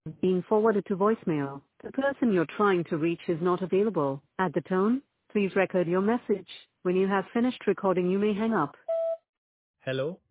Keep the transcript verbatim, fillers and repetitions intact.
being forwarded to voicemail. The person you're trying to reach is not available. At the tone, please record your message. When you have finished recording, you may hang up. Hello.